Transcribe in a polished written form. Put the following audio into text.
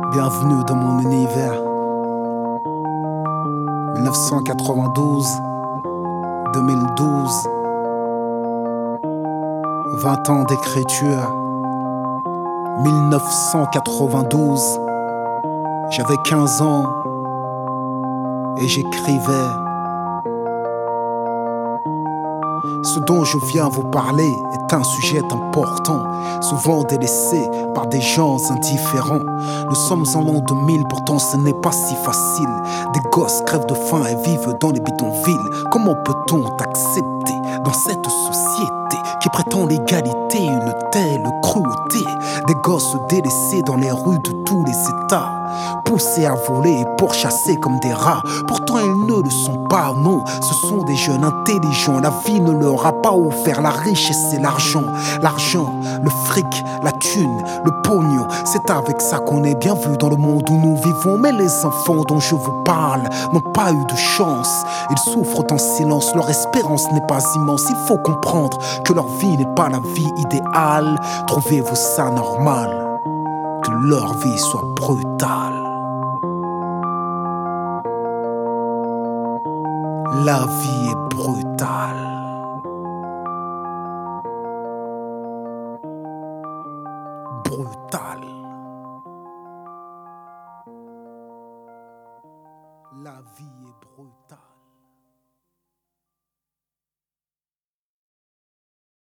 Bienvenue dans mon univers. 1992, 2012, 20 ans d'écriture. 1992, j'avais 15 ans et j'écrivais. Ce dont je viens vous parler est un sujet important, souvent délaissé par des gens indifférents. Nous sommes en l'an 2000, pourtant ce n'est pas si facile. Des gosses crèvent de faim et vivent dans les bidonvilles. Comment peut-on accepter dans cette société qui prétend l'égalité une telle cruauté? Des gosses délaissés dans les rues de tous les états, poussés à voler et pourchassés comme des rats. Pourtant ils ne le sont pas, non, ce sont des jeunes intelligents. La vie ne leur a pas offert la richesse et l'argent. L'argent, le fric, la thune, le pognon, c'est avec ça qu'on est bien vu dans le monde où nous vivons. Mais les enfants dont je vous parle n'ont pas eu de chance. Ils souffrent en silence, leur espérance n'est pas immense. Il faut comprendre que leur vie n'est pas la vie idéale. Trouvez-vous ça normal que leur vie soit brutale? La vie est brutale.